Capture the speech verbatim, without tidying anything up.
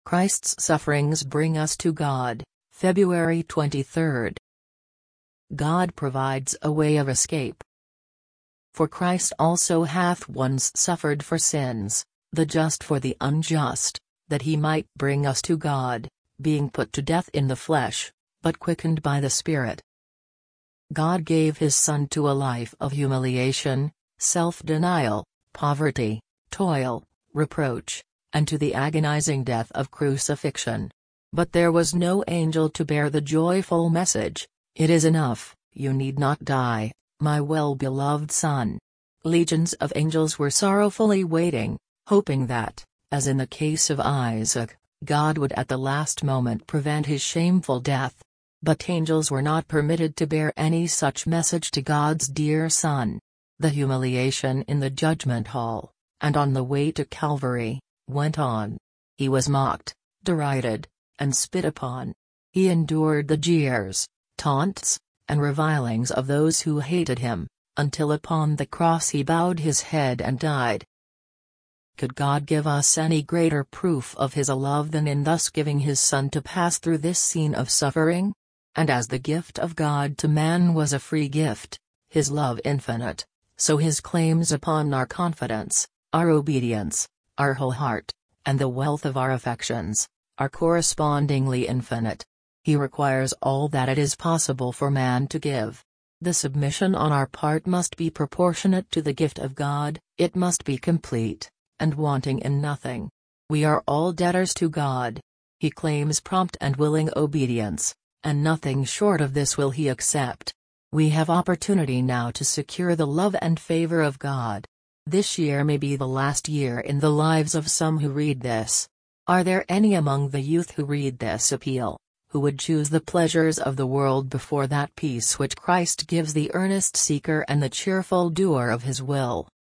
Christ's sufferings bring us to God, February twenty-third. God provides a way of escape. For Christ also hath once suffered for sins, the just for the unjust, that he might bring us to God, being put to death in the flesh, but quickened by the Spirit. God gave his Son to a life of humiliation, self-denial, poverty, toil, reproach, and to the agonizing death of crucifixion. But there was no angel to bear the joyful message, "It is enough, you need not die, my well-beloved Son." Legions of angels were sorrowfully waiting, hoping that, as in the case of Isaac, God would at the last moment prevent his shameful death. But angels were not permitted to bear any such message to God's dear Son. The humiliation in the judgment hall, and on the way to Calvary, went on. He was mocked, derided, and spit upon. He endured the jeers, taunts, and revilings of those who hated him, until upon the cross he bowed his head and died. Could God give us any greater proof of his love than in thus giving his Son to pass through this scene of suffering? And as the gift of God to man was a free gift, his love infinite, so his claims upon our confidence, our obedience, our whole heart, and the wealth of our affections, are correspondingly infinite. He requires all that it is possible for man to give. The submission on our part must be proportionate to the gift of God, it must be complete, and wanting in nothing. We are all debtors to God. He claims prompt and willing obedience, and nothing short of this will he accept. We have opportunity now to secure the love and favor of God. This year may be the last year in the lives of some who read this. Are there any among the youth who read this appeal, who would choose the pleasures of the world before that peace which Christ gives the earnest seeker and the cheerful doer of his will?